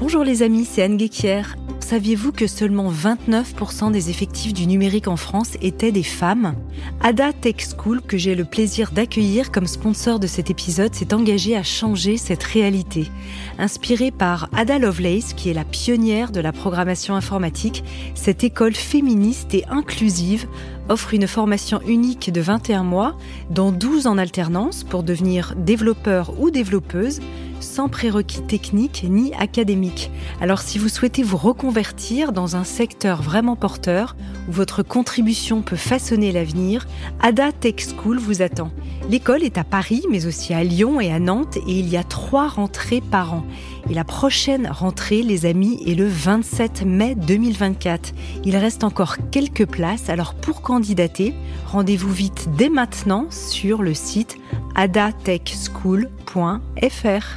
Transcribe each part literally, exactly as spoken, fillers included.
Bonjour les amis, c'est Anne Guéquière. Saviez-vous que seulement vingt-neuf pour cent des effectifs du numérique en France étaient des femmes ? Ada Tech School, que j'ai le plaisir d'accueillir comme sponsor de cet épisode, s'est engagée à changer cette réalité. Inspirée par Ada Lovelace, qui est la pionnière de la programmation informatique, cette école féministe et inclusive offre une formation unique de vingt et un mois, dont douze en alternance pour devenir développeur ou développeuse, sans prérequis techniques ni académiques. Alors si vous souhaitez vous reconvertir dans un secteur vraiment porteur, où votre contribution peut façonner l'avenir, Ada Tech School vous attend. L'école est à Paris, mais aussi à Lyon et à Nantes, et il y a trois rentrées par an. Et la prochaine rentrée, les amis, est le vingt-sept mai deux mille vingt-quatre. Il reste encore quelques places, alors pour candidater, rendez-vous vite dès maintenant sur le site ada tech school point f r.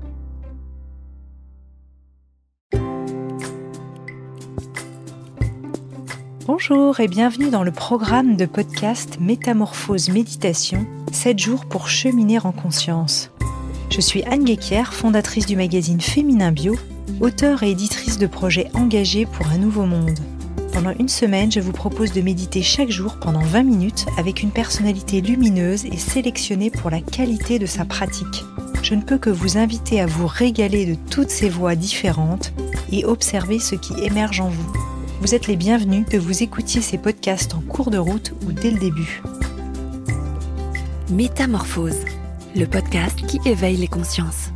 Bonjour et bienvenue dans le programme de podcast Métamorphose Méditation, sept jours pour cheminer en conscience. Je suis Anne Guéquière, fondatrice du magazine Féminin Bio, auteure et éditrice de projets engagés pour un nouveau monde. Pendant une semaine, je vous propose de méditer chaque jour pendant vingt minutes avec une personnalité lumineuse et sélectionnée pour la qualité de sa pratique. Je ne peux que vous inviter à vous régaler de toutes ces voix différentes et observer ce qui émerge en vous. Vous êtes les bienvenus, que vous écoutiez ces podcasts en cours de route ou dès le début. Métamorphose, le podcast qui éveille les consciences.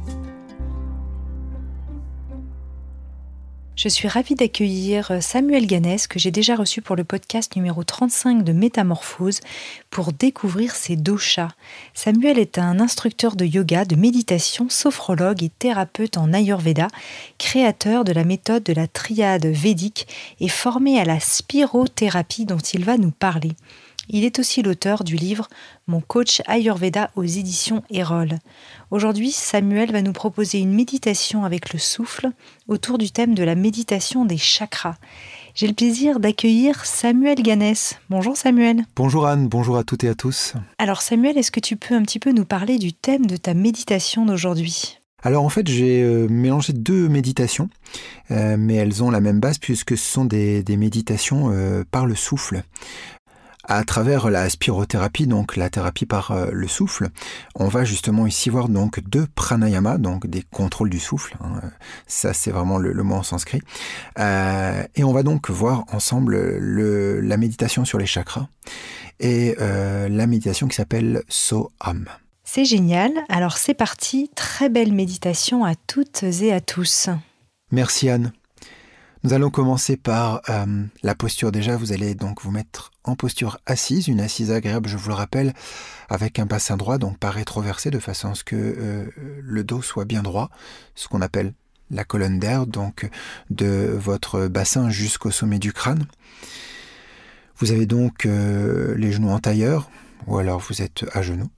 Je suis ravie d'accueillir Samuel Ganès, que j'ai déjà reçu pour le podcast numéro trente-cinq de Métamorphose, pour découvrir ses doshas. Samuel est un instructeur de yoga, de méditation, sophrologue et thérapeute en Ayurveda, créateur de la méthode de la triade védique et formé à la spirothérapie dont il va nous parler. Il est aussi l'auteur du livre « Mon coach Ayurveda » aux éditions Erol. Aujourd'hui, Samuel va nous proposer une méditation avec le souffle autour du thème de la méditation des chakras. J'ai le plaisir d'accueillir Samuel Ganès. Bonjour Samuel. Bonjour Anne, bonjour à toutes et à tous. Alors Samuel, est-ce que tu peux un petit peu nous parler du thème de ta méditation d'aujourd'hui ? Alors en fait, j'ai euh, mélangé deux méditations, euh, mais elles ont la même base puisque ce sont des, des méditations euh, par le souffle. À travers la spirothérapie, donc la thérapie par euh, le souffle, on va justement ici voir donc deux pranayamas, donc des contrôles du souffle. Hein, ça, c'est vraiment le, le mot en sanskrit. Euh, et on va donc voir ensemble le, la méditation sur les chakras et euh, la méditation qui s'appelle Soham. C'est génial. Alors c'est parti. Très belle méditation à toutes et à tous. Merci Anne. Nous allons commencer par euh, la posture. Déjà, vous allez donc vous mettre en posture assise, une assise agréable, je vous le rappelle, avec un bassin droit, donc pas rétroversé, de façon à ce que euh, le dos soit bien droit, ce qu'on appelle la colonne d'air, donc de votre bassin jusqu'au sommet du crâne. Vous avez donc euh, les genoux en tailleur, ou alors vous êtes à genoux.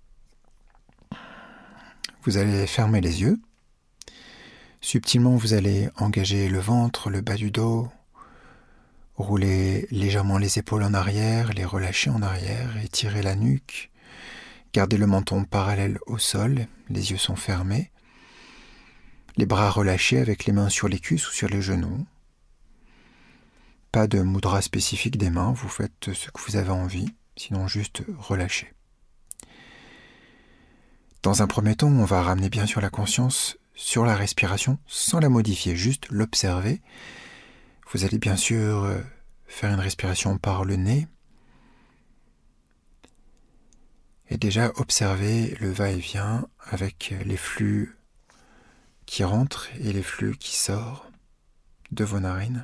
Vous allez fermer les yeux. Subtilement, vous allez engager le ventre, le bas du dos, rouler légèrement les épaules en arrière, les relâcher en arrière, étirer la nuque, garder le menton parallèle au sol, les yeux sont fermés, les bras relâchés avec les mains sur les cuisses ou sur les genoux. Pas de mudra spécifique des mains, vous faites ce que vous avez envie, sinon juste relâchez. Dans un premier temps, on va ramener bien sûr la conscience sur la respiration, sans la modifier, juste l'observer. Vous allez bien sûr faire une respiration par le nez. Et déjà observer le va-et-vient avec les flux qui rentrent et les flux qui sortent de vos narines.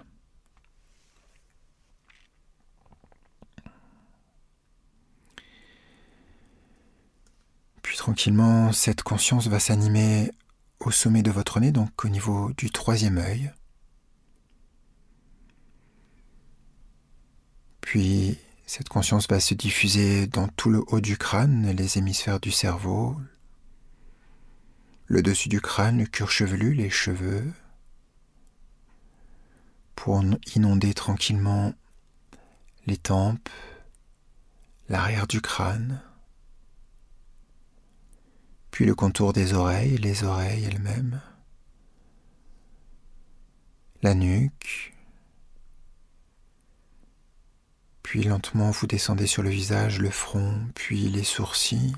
Puis tranquillement, cette conscience va s'animer au sommet de votre nez, donc au niveau du troisième œil. Puis cette conscience va se diffuser dans tout le haut du crâne, les hémisphères du cerveau, le dessus du crâne, le cuir chevelu, les cheveux, pour inonder tranquillement les tempes, l'arrière du crâne, puis le contour des oreilles, les oreilles elles-mêmes, la nuque, puis lentement vous descendez sur le visage, le front, puis les sourcils,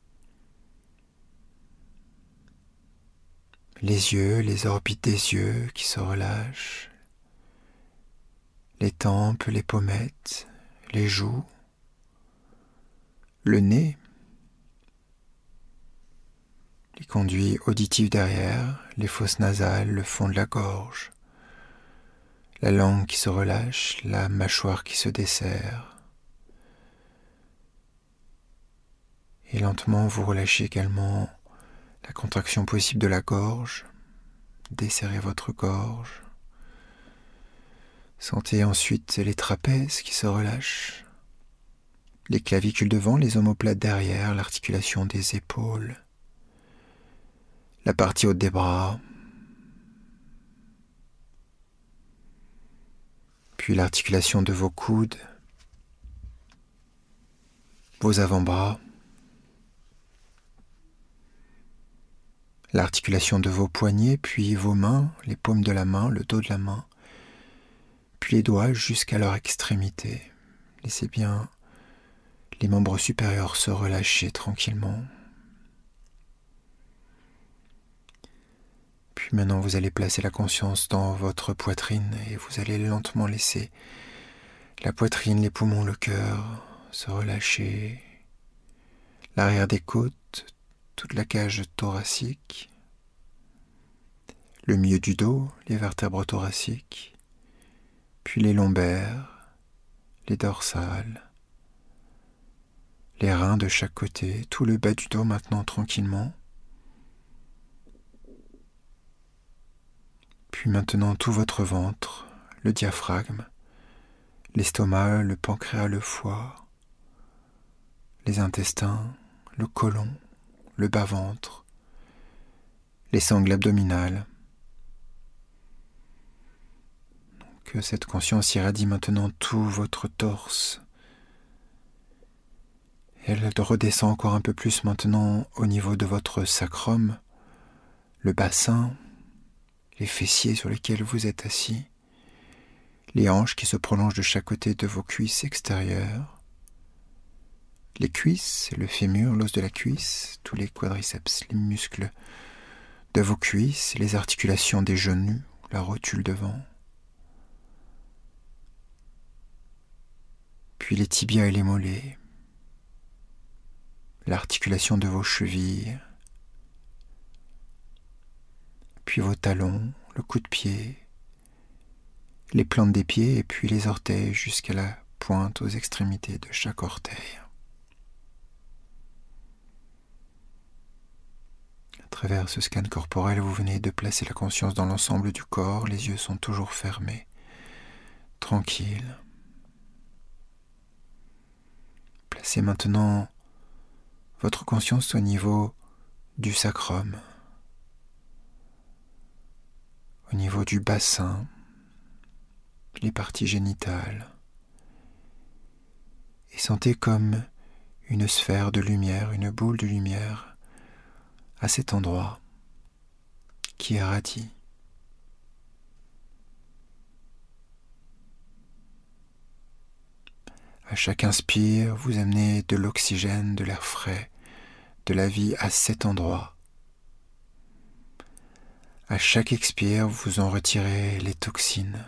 les yeux, les orbites des yeux qui se relâchent, les tempes, les pommettes, les joues, le nez, les conduits auditifs derrière, les fosses nasales, le fond de la gorge, la langue qui se relâche, la mâchoire qui se desserre. Et lentement, vous relâchez également la contraction possible de la gorge. Desserrez votre gorge. Sentez ensuite les trapèzes qui se relâchent, les clavicules devant, les omoplates derrière, l'articulation des épaules, la partie haute des bras, puis l'articulation de vos coudes, vos avant-bras, l'articulation de vos poignets, puis vos mains, les paumes de la main, le dos de la main, puis les doigts jusqu'à leur extrémité. Laissez bien les membres supérieurs se relâcher tranquillement. Puis maintenant, vous allez placer la conscience dans votre poitrine et vous allez lentement laisser la poitrine, les poumons, le cœur se relâcher, l'arrière des côtes, toute la cage thoracique, le milieu du dos, les vertèbres thoraciques, puis les lombaires, les dorsales, les reins de chaque côté, tout le bas du dos maintenant tranquillement. Puis maintenant tout votre ventre, le diaphragme, l'estomac, le pancréas, le foie, les intestins, le côlon, le bas-ventre, les sangles abdominales. Que cette conscience irradie maintenant tout votre torse. Elle redescend encore un peu plus maintenant au niveau de votre sacrum, le bassin, les fessiers sur lesquels vous êtes assis, les hanches qui se prolongent de chaque côté de vos cuisses extérieures, les cuisses, le fémur, l'os de la cuisse, tous les quadriceps, les muscles de vos cuisses, les articulations des genoux, la rotule devant, puis les tibias et les mollets, l'articulation de vos chevilles, puis vos talons, le coup de pied, les plantes des pieds et puis les orteils jusqu'à la pointe aux extrémités de chaque orteil. À travers ce scan corporel, vous venez de placer la conscience dans l'ensemble du corps, les yeux sont toujours fermés, tranquilles. Placez maintenant votre conscience au niveau du sacrum, au niveau du bassin, les parties génitales, et sentez comme une sphère de lumière, une boule de lumière à cet endroit qui irradie. À chaque inspire, vous amenez de l'oxygène, de l'air frais, de la vie à cet endroit. À chaque expire, vous en retirez les toxines,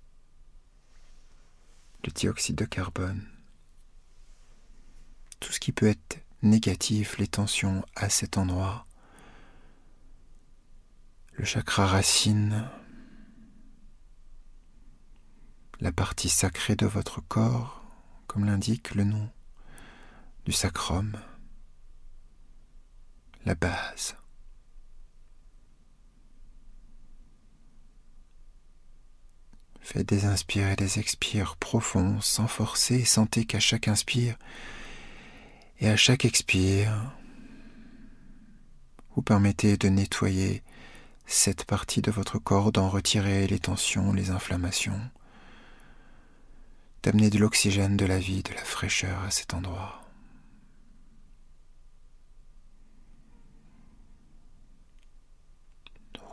le dioxyde de carbone, tout ce qui peut être négatif, les tensions à cet endroit, le chakra racine, la partie sacrée de votre corps, comme l'indique le nom du sacrum, la base. Faites des inspires et des expires profonds, sans forcer, et sentez qu'à chaque inspire et à chaque expire, vous permettez de nettoyer cette partie de votre corps, d'en retirer les tensions, les inflammations, d'amener de l'oxygène, de la vie, de la fraîcheur à cet endroit.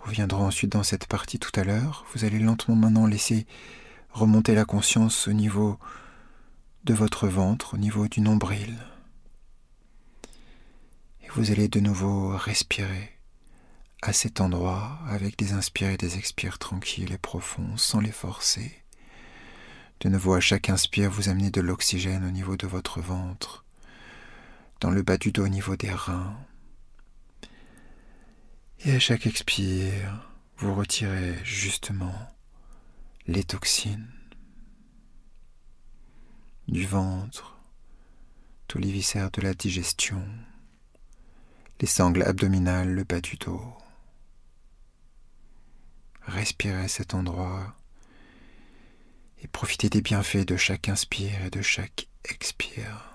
reviendrons ensuite dans cette partie tout à l'heure. Vous allez lentement maintenant laisser remonter la conscience au niveau de votre ventre, au niveau du nombril. Et vous allez de nouveau respirer à cet endroit avec des inspires et des expires tranquilles et profonds, sans les forcer. De nouveau, à chaque inspire, vous amenez de l'oxygène au niveau de votre ventre, dans le bas du dos au niveau des reins. Et à chaque expire, vous retirez justement les toxines du ventre, tous les viscères de la digestion, les sangles abdominales, le bas du dos. Respirez à cet endroit et profitez des bienfaits de chaque inspire et de chaque expire.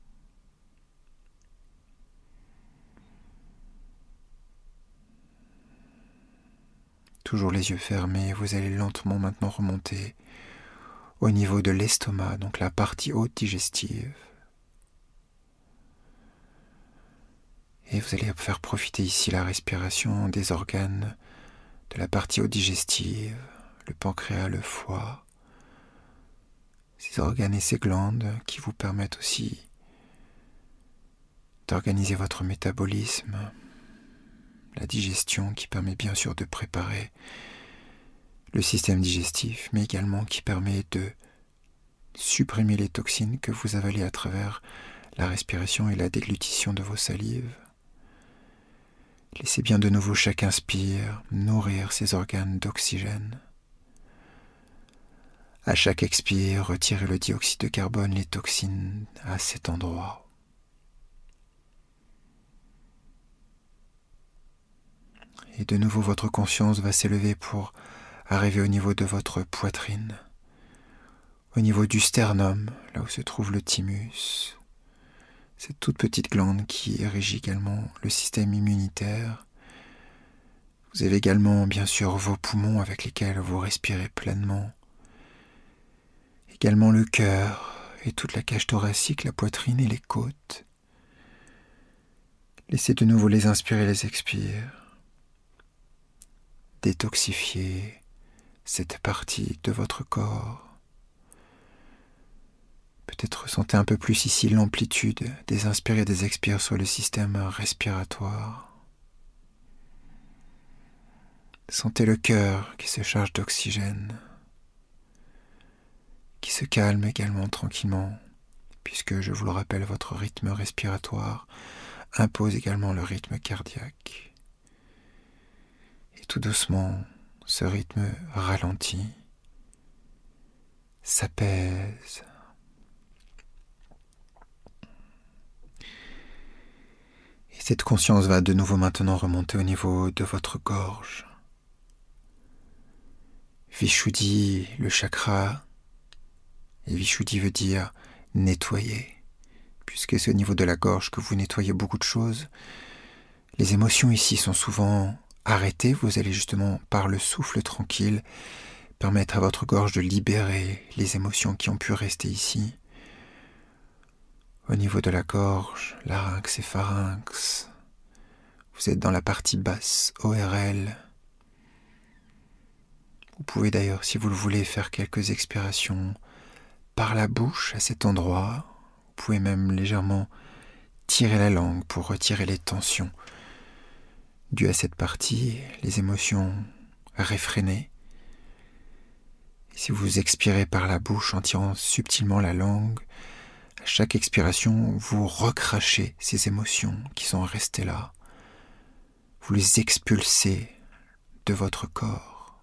Toujours les yeux fermés, vous allez lentement maintenant remonter au niveau de l'estomac, donc la partie haute digestive. Et vous allez faire profiter ici la respiration des organes de la partie haute digestive, le pancréas, le foie, ces organes et ces glandes qui vous permettent aussi d'organiser votre métabolisme, la digestion qui permet bien sûr de préparer le système digestif, mais également qui permet de supprimer les toxines que vous avalez à travers la respiration et la déglutition de vos salives. Laissez bien de nouveau chaque inspire nourrir ces organes d'oxygène. À chaque expire, retirez le dioxyde de carbone, les toxines à cet endroit. Et de nouveau, votre conscience va s'élever pour arriver au niveau de votre poitrine, au niveau du sternum, là où se trouve le thymus. Cette toute petite glande qui régit également le système immunitaire. Vous avez également, bien sûr, vos poumons avec lesquels vous respirez pleinement. Également le cœur et toute la cage thoracique, la poitrine et les côtes. Laissez de nouveau les inspires et les expires. Détoxifiez cette partie de votre corps. Peut-être ressentez un peu plus ici l'amplitude des inspires et des expires sur le système respiratoire. Sentez le cœur qui se charge d'oxygène, qui se calme également tranquillement, puisque, je vous le rappelle, votre rythme respiratoire impose également le rythme cardiaque. Et tout doucement, ce rythme ralentit, s'apaise. Et cette conscience va de nouveau maintenant remonter au niveau de votre gorge. Vishuddhi, le chakra, et Vishuddhi veut dire nettoyer, puisque c'est au niveau de la gorge que vous nettoyez beaucoup de choses. Les émotions ici sont souvent arrêtées, vous allez justement par le souffle tranquille permettre à votre gorge de libérer les émotions qui ont pu rester ici. Au niveau de la gorge, larynx et pharynx, vous êtes dans la partie basse, O R L. Vous pouvez d'ailleurs, si vous le voulez, faire quelques expirations par la bouche à cet endroit. Vous pouvez même légèrement tirer la langue pour retirer les tensions dues à cette partie, les émotions réfrénées. Et si vous expirez par la bouche en tirant subtilement la langue, à chaque expiration, vous recrachez ces émotions qui sont restées là. Vous les expulsez de votre corps.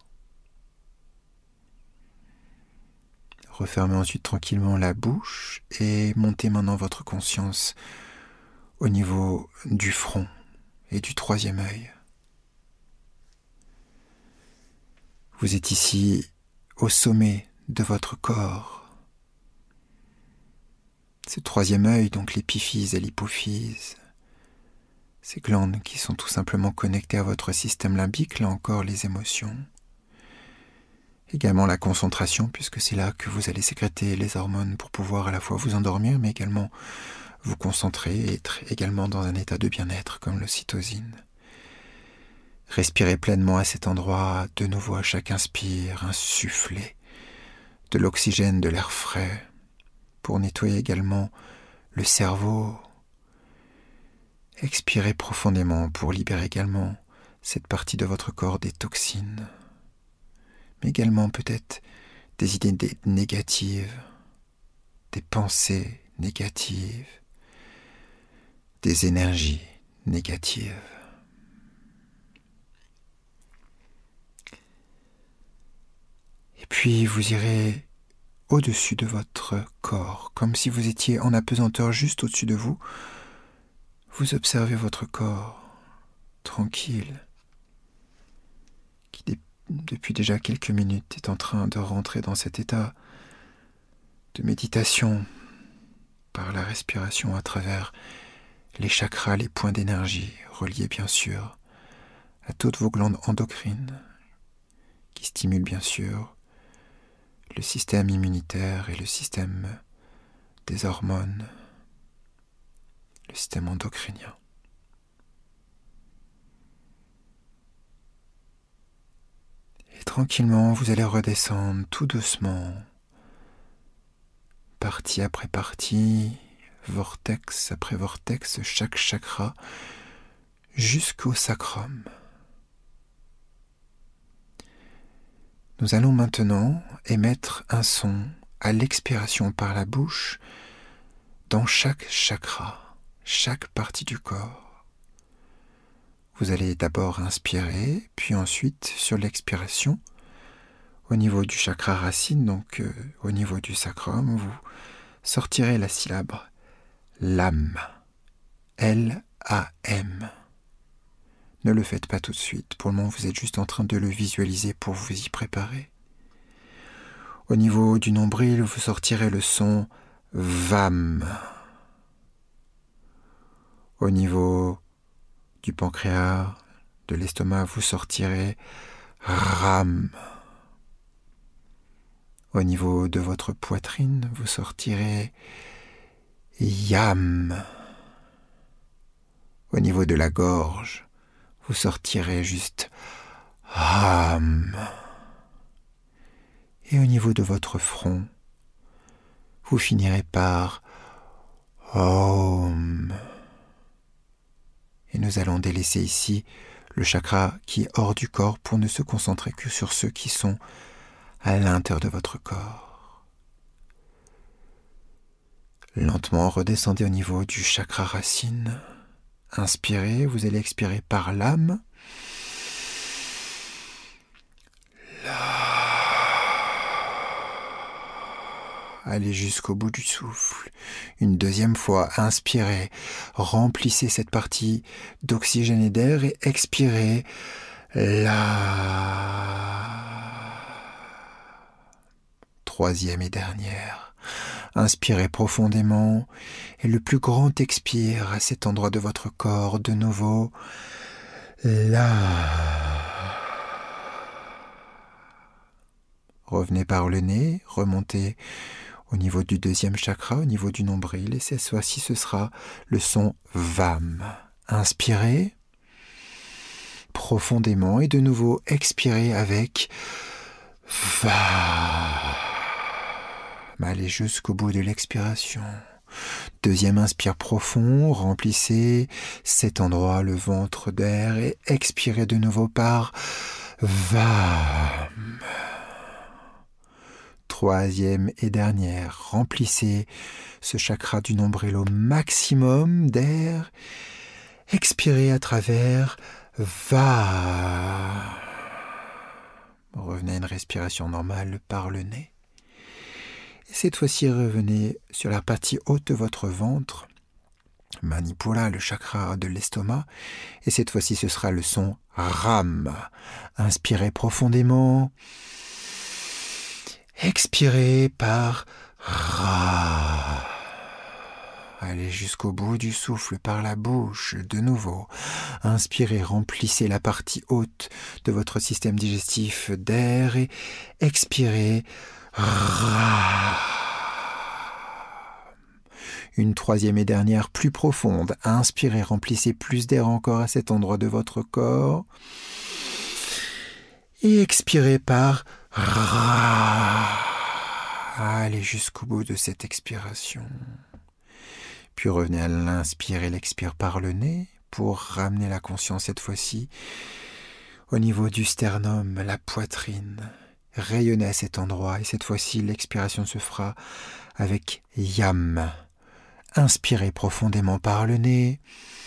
Refermez ensuite tranquillement la bouche et montez maintenant votre conscience au niveau du front et du troisième œil. Vous êtes ici au sommet de votre corps. Ce troisième œil, donc l'épiphyse et l'hypophyse, ces glandes qui sont tout simplement connectées à votre système limbique, là encore les émotions. Également la concentration, puisque c'est là que vous allez sécréter les hormones pour pouvoir à la fois vous endormir, mais également vous concentrer et être également dans un état de bien-être comme l'ocytocine. Respirez pleinement à cet endroit, de nouveau à chaque inspire, insufflez de l'oxygène, de l'air frais, pour nettoyer également le cerveau. Expirez profondément pour libérer également cette partie de votre corps des toxines, mais également peut-être des idées négatives, des pensées négatives, des énergies négatives. Et puis vous irez au-dessus de votre corps, comme si vous étiez en apesanteur juste au-dessus de vous. Vous observez votre corps tranquille, qui depuis déjà quelques minutes est en train de rentrer dans cet état de méditation par la respiration à travers les chakras, les points d'énergie, reliés bien sûr à toutes vos glandes endocrines, qui stimulent bien sûr le système immunitaire et le système des hormones, le système endocrinien. Et tranquillement, vous allez redescendre tout doucement, partie après partie, vortex après vortex, chaque chakra, jusqu'au sacrum. Nous allons maintenant émettre un son à l'expiration par la bouche dans chaque chakra, chaque partie du corps. Vous allez d'abord inspirer, puis ensuite, sur l'expiration, au niveau du chakra racine, donc euh, au niveau du sacrum, vous sortirez la syllabe Lam, L A M. Ne le faites pas tout de suite. Pour le moment, vous êtes juste en train de le visualiser pour vous y préparer. Au niveau du nombril, vous sortirez le son Vam. Au niveau du pancréas, de l'estomac, vous sortirez Ram. Au niveau de votre poitrine, vous sortirez Yam. Au niveau de la gorge, vous sortirez juste Ham. Et au niveau de votre front, vous finirez par Om. Et nous allons délaisser ici le chakra qui est hors du corps pour ne se concentrer que sur ceux qui sont à l'intérieur de votre corps. Lentement redescendez au niveau du chakra racine. Inspirez, vous allez expirer par l'âme. Allez jusqu'au bout du souffle. Une deuxième fois, inspirez, remplissez cette partie d'oxygène et d'air et expirez. Là. Troisième et dernière. Inspirez profondément et le plus grand expire à cet endroit de votre corps de nouveau. Là. Revenez par le nez, remontez au niveau du deuxième chakra, au niveau du nombril, et cette fois-ci ce sera le son Vam. Inspirez profondément et de nouveau expirez avec Va. Allez jusqu'au bout de l'expiration. Deuxième inspire profond, remplissez cet endroit, le ventre d'air, et expirez de nouveau par Vam. Troisième et dernière, remplissez ce chakra du nombril au maximum d'air. Expirez à travers Va. Revenez à une respiration normale par le nez. Et cette fois-ci, revenez sur la partie haute de votre ventre, Manipura, le chakra de l'estomac. Et cette fois-ci, ce sera le son Ram. Inspirez profondément. Expirez par Ra. Allez jusqu'au bout du souffle par la bouche, de nouveau. Inspirez, remplissez la partie haute de votre système digestif d'air et expirez. Ra. Une troisième et dernière plus profonde. Inspirez, remplissez plus d'air encore à cet endroit de votre corps. Et expirez par Ra. Allez jusqu'au bout de cette expiration. Puis revenez à l'inspire et l'expire par le nez pour ramener la conscience cette fois-ci au niveau du sternum, la poitrine. Rayonnez à cet endroit et cette fois-ci l'expiration se fera avec Yam. Inspirez profondément par le nez.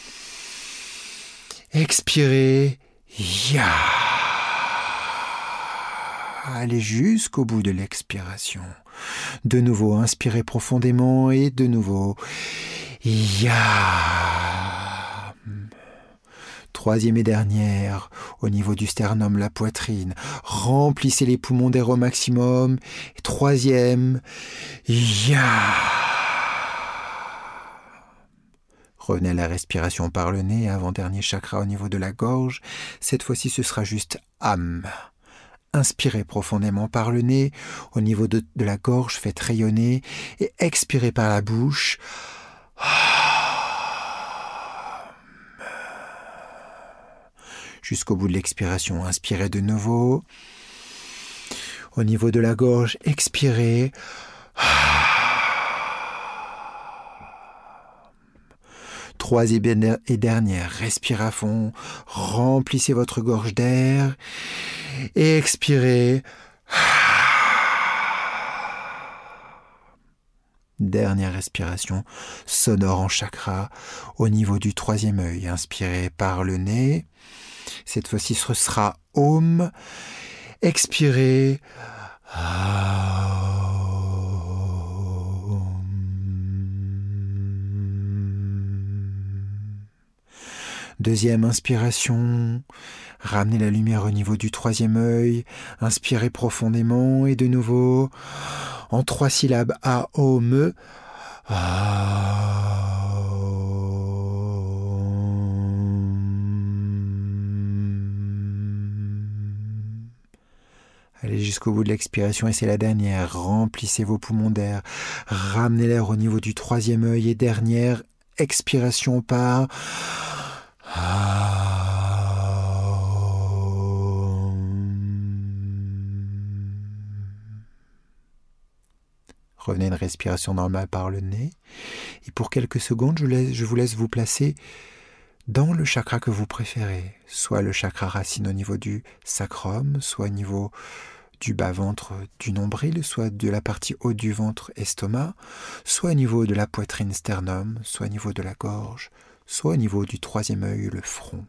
Expirez Ya. Allez jusqu'au bout de l'expiration. De nouveau, inspirez profondément et de nouveau Ya. Troisième et dernière, au niveau du sternum, la poitrine. Remplissez les poumons d'air au maximum. Et troisième, Ya. Revenez à la respiration par le nez, avant-dernier chakra au niveau de la gorge. Cette fois-ci, ce sera juste Am. Inspirez profondément par le nez, au niveau de, de la gorge, faites rayonner. Et expirez par la bouche. Jusqu'au bout de l'expiration, inspirez de nouveau. Au niveau de la gorge, expirez. Troisième et dernière, respirez à fond. Remplissez votre gorge d'air. Et expirez. Dernière respiration sonore en chakra au niveau du troisième œil. Inspirez par le nez. Cette fois-ci, ce sera Om. Expirez. Deuxième inspiration. Ramenez la lumière au niveau du troisième œil. Inspirez profondément et de nouveau en trois syllabes A, O, M. Allez jusqu'au bout de l'expiration et c'est la dernière. Remplissez vos poumons d'air. Ramenez l'air au niveau du troisième œil et dernière expiration par... Revenez à une respiration normale par le nez. Et pour quelques secondes, je, laisse, je vous laisse vous placer dans le chakra que vous préférez. Soit le chakra racine au niveau du sacrum, soit au niveau du bas-ventre du nombril, soit de la partie haute du ventre estomac, soit au niveau de la poitrine sternum, soit au niveau de la gorge, soit au niveau du troisième œil, le front.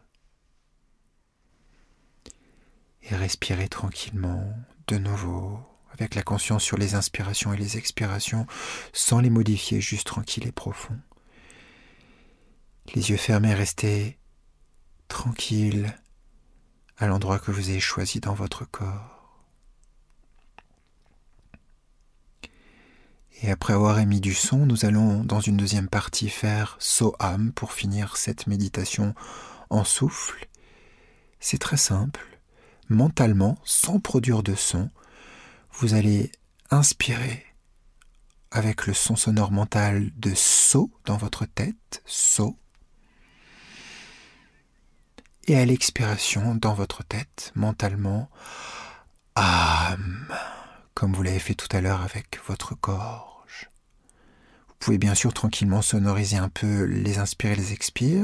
Et respirez tranquillement, de nouveau, avec la conscience sur les inspirations et les expirations, sans les modifier, juste tranquille et profond. Les yeux fermés, restez tranquille à l'endroit que vous avez choisi dans votre corps. Et après avoir émis du son, nous allons dans une deuxième partie faire Soham pour finir cette méditation en souffle. C'est très simple. Mentalement, sans produire de son, vous allez inspirer avec le son sonore mental de So dans votre tête, So. Et à l'expiration dans votre tête, mentalement, Am, comme vous l'avez fait tout à l'heure avec votre gorge. Vous pouvez bien sûr tranquillement sonoriser un peu les inspires et les expires.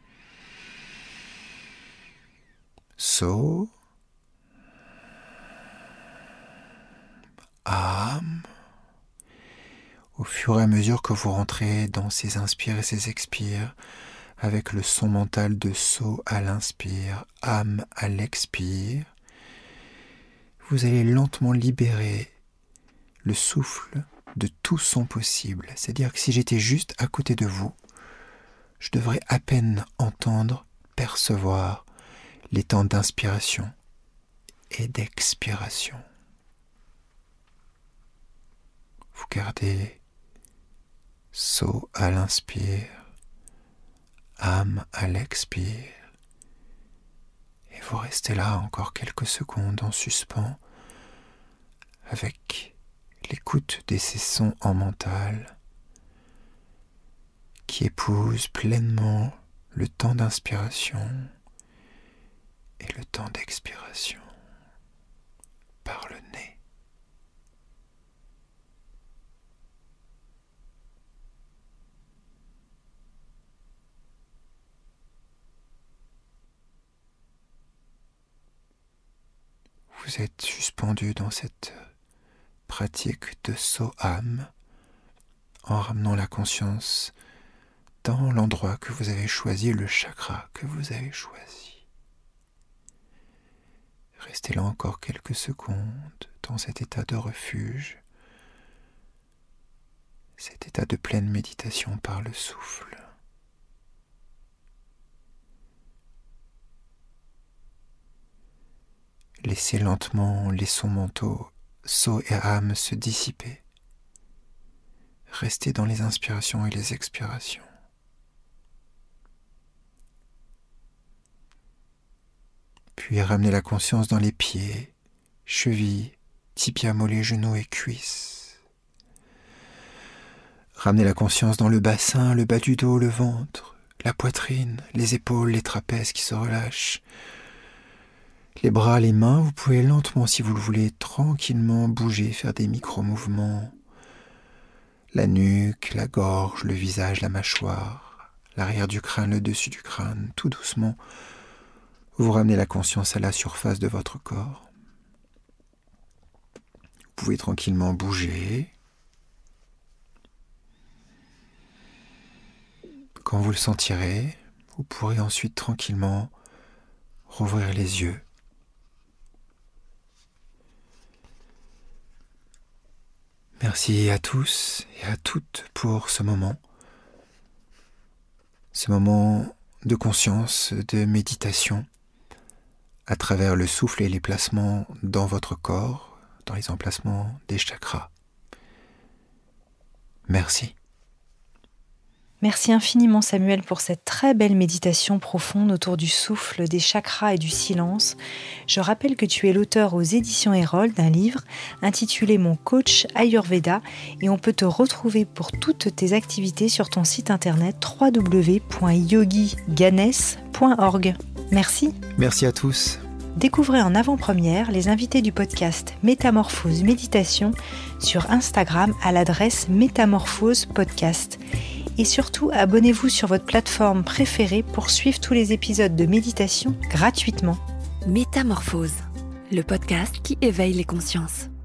So. Am. Au fur et à mesure que vous rentrez dans ces inspires et ces expires, avec le son mental de So à l'inspire, Am à l'expire, vous allez lentement libérer le souffle de tout son possible. C'est-à-dire que si j'étais juste à côté de vous, je devrais à peine entendre, percevoir les temps d'inspiration et d'expiration. Vous gardez So à l'inspire, Am à l'expire, et vous restez là encore quelques secondes en suspens avec l'écoute de ces sons en mental, qui épouse pleinement le temps d'inspiration et le temps d'expiration par le nez. Vous êtes suspendu dans cette pratique de Soham en ramenant la conscience dans l'endroit que vous avez choisi, le chakra que vous avez choisi. Restez là encore quelques secondes dans cet état de refuge, cet état de pleine méditation par le souffle. Laissez lentement les sons mentaux, So et Ham, se dissiper. Restez dans les inspirations et les expirations. Puis ramenez la conscience dans les pieds, chevilles, tibias, mollets, genoux et cuisses. Ramenez la conscience dans le bassin, le bas du dos, le ventre, la poitrine, les épaules, les trapèzes qui se relâchent. Les bras, les mains, vous pouvez lentement, si vous le voulez, tranquillement bouger, faire des micro-mouvements. La nuque, la gorge, le visage, la mâchoire, l'arrière du crâne, le dessus du crâne, tout doucement. Vous ramenez la conscience à la surface de votre corps. Vous pouvez tranquillement bouger. Quand vous le sentirez, vous pourrez ensuite tranquillement rouvrir les yeux. Merci à tous et à toutes pour ce moment, ce moment de conscience, de méditation, à travers le souffle et les placements dans votre corps, dans les emplacements des chakras. Merci. Merci infiniment Samuel pour cette très belle méditation profonde autour du souffle, des chakras et du silence. Je rappelle que tu es l'auteur aux éditions Erol d'un livre intitulé Mon coach Ayurveda et on peut te retrouver pour toutes tes activités sur ton site internet w w w point yogi ganes point org. Merci. Merci à tous. Découvrez en avant-première les invités du podcast Métamorphose Méditation sur Instagram à l'adresse Métamorphose Podcast. Et surtout, abonnez-vous sur votre plateforme préférée pour suivre tous les épisodes de méditation gratuitement. Métamorphose, le podcast qui éveille les consciences.